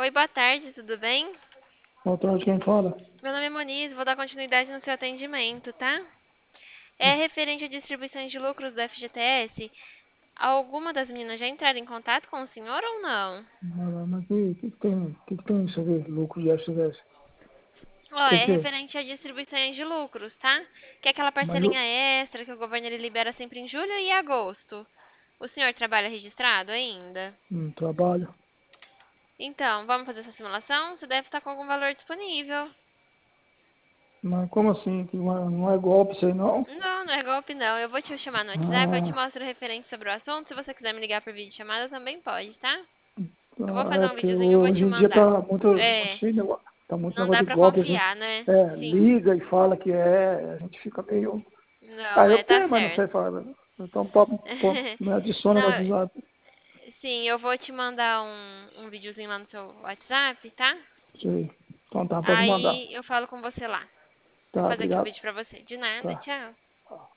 Oi, boa tarde, tudo bem? Boa tarde, quem fala? Meu nome é Moniz, vou dar continuidade no seu atendimento, tá? É referente a distribuições de lucros do FGTS. Alguma das meninas já entraram em contato com o senhor ou não? Mas que tem isso a ver, lucro de FCS? Ó, Que é que é? referente a distribuições de lucros, tá? Que é aquela Mas parcelinha extra que o governo ele libera sempre em julho e agosto. O senhor trabalha registrado ainda? trabalho. Então, vamos fazer essa simulação? Você deve estar com algum valor disponível. Mas como assim? Que não é golpe isso aí, não? Não, não é golpe não. Eu vou te chamar no WhatsApp, eu te Ah, mostro referente sobre o assunto. Se você quiser me ligar por videochamada, também pode, tá? Eu vou então, fazer um porque videozinho e vou te hoje em dia mandar. tá muito É, esse negócio, tá muito não negócio dá de pra golpe, a gente confiar, né? Sim. liga e fala que a gente fica meio... Não, Ah, eu tá tenho, mas não sei certo. falar. Então, me adiciona no Não, WhatsApp. sim, eu vou te mandar um videozinho lá no seu WhatsApp, tá? Sei. Então tá, pode mandar. Aí eu falo com você lá. Vou Tá, fazer aqui o obrigado. vídeo pra você. De nada, Tá. tchau.